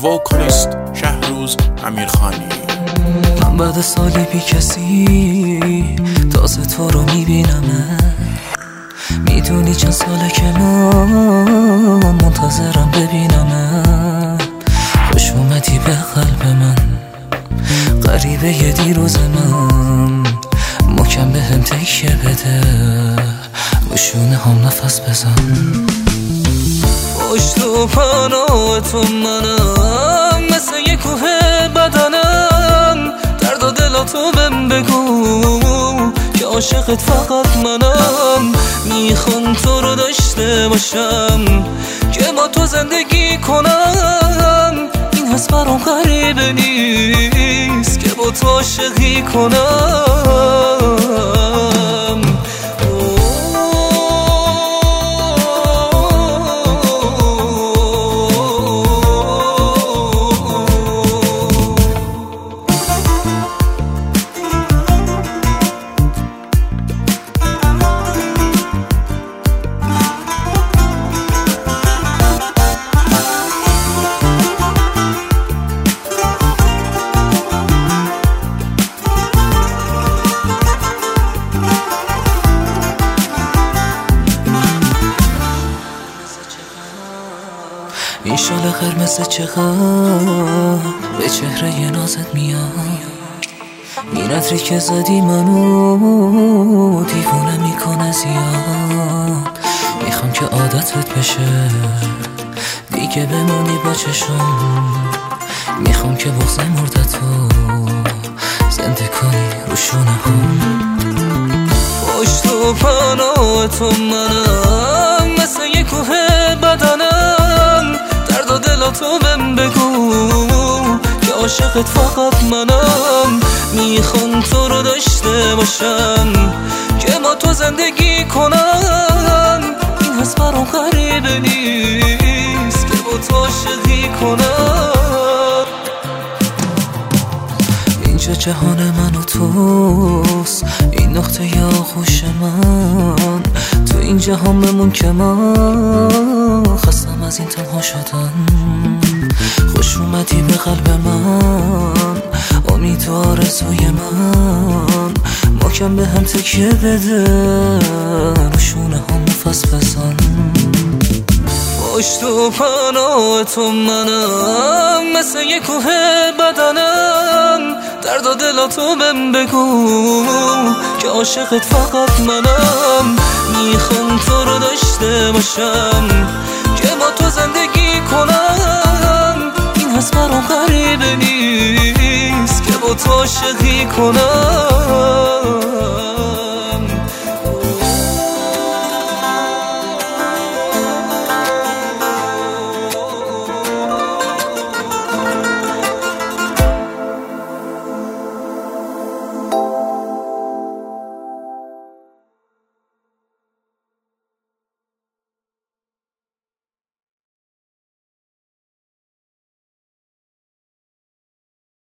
وکالیست شهروز امیرخانی. من بعد سالی بی کسی تازه تو رو میبینم. میدونی چند ساله که من منتظرم ببینم. خوش اومدی به قلب من، غریبه ی دیروز من. محکم به هم تکیه بده، روشونه هم نفس بزن. پشت و پناه تو منم، مثل یه کوه بدنم. درد و دل تو بهم بگو که عاشقت فقط منم. میخوام تو رو داشته باشم که با تو زندگی کنم. این حس برام غریبه نیست که با تو عاشقی کنم. این شال قرمز چقدر به چهره ی نازت میاد. این عطری که زدی منو دیوونه میکنه زیاد. میخوام که عادتت بشه دیگه بمونی با چشم. میخوام که بغض مردتو زنده کنی روشونه هم. پشت و پناه تو منم، مثل یه کوه بدنم. درد و دل تو بهم بگو که عاشقت فقط منم. میخوام تو رو داشته باشم که با تو زندگی کنم. این حس برام غریبه نیست که با تو عاشقی کنم. اینجا جهان من و توست، این نقطه ی آغوش من. تو این جهان بمون که من خستم از این تنها شدن. خوش اومدی به قلب من، امید و آرزوی من. محکم به هم تکیه بده، روشونه هم نفس بزن. پشت و پناه تو منم، مثل یه کوه بدنم. درد و دل تو بهم بگو که عاشقت فقط منم. میخوام تو رو داشته باشم که با تو زندگی کنم. این حس برام غریبه نیست که با تو عاشقی کنم.